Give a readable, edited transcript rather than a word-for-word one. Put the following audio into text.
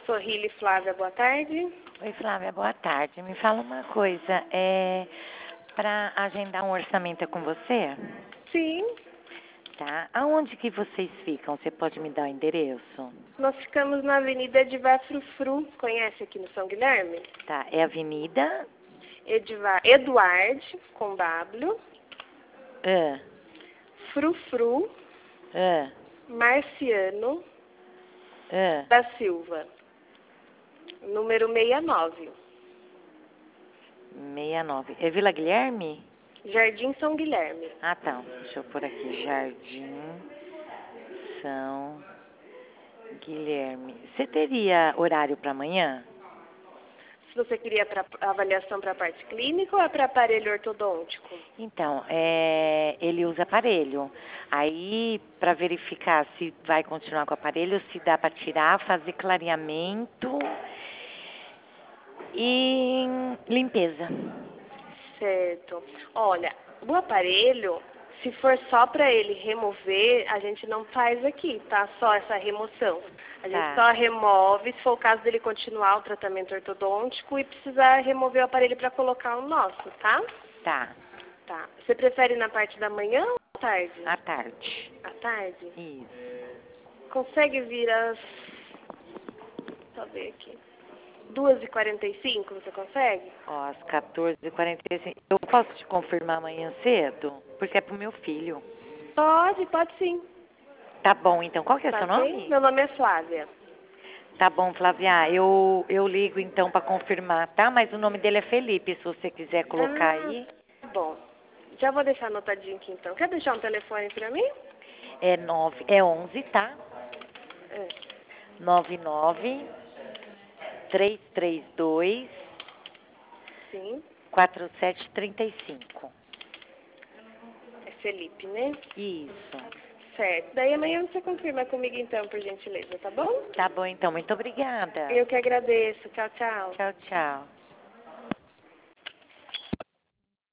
Sorrile Flávia, boa tarde. Oi, Flávia, boa tarde. Me fala uma coisa, para agendar um orçamento é com você? Sim, Tá? Aonde que vocês ficam? Você pode me dar o endereço? nós ficamos na Avenida Edivar Frufru, conhece aqui no São Guilherme? Tá, é Avenida... Eduardo, com W, Ah, Frufru, ah, Marciano ah, da Silva, número 69, 69. É Vila Guilherme? Jardim São Guilherme. Ah, tá. Deixa eu pôr aqui. Jardim São Guilherme. Você teria horário para amanhã? Se você queria para avaliação para a parte clínica ou é para aparelho ortodôntico? Então, ele usa aparelho. Aí, para verificar se vai continuar com o aparelho, se dá para tirar, fazer clareamento e limpeza. Certo. Olha, o aparelho, se for só para ele remover, a gente não faz aqui, tá? Só essa remoção. A gente Tá, só remove se for o caso dele continuar o tratamento ortodôntico e precisar remover o aparelho para colocar o nosso, tá? tá. Tá. Você prefere na parte da manhã ou à tarde? À tarde. À tarde? Isso. Consegue vir às... Deixa eu ver aqui. 2h45, você consegue? Ó, às 14h45. Eu posso te confirmar amanhã cedo? Porque é pro meu filho. Pode sim. Tá bom, então. Qual que é o Tá seu ok? nome? Meu nome é Flávia. Tá bom, Flávia. Eu ligo então para confirmar, tá? Mas o nome dele é Felipe, se você quiser colocar Ah, aí. tá bom. Já vou deixar anotadinho aqui então. Quer deixar um telefone pra mim? É 11, tá? É, 99-332-4735. sim. É Felipe, né? Isso. Certo. Daí amanhã você confirma comigo então, por gentileza, tá bom? Tá bom, então. Muito obrigada. Eu que agradeço. Tchau, tchau. Tchau, tchau.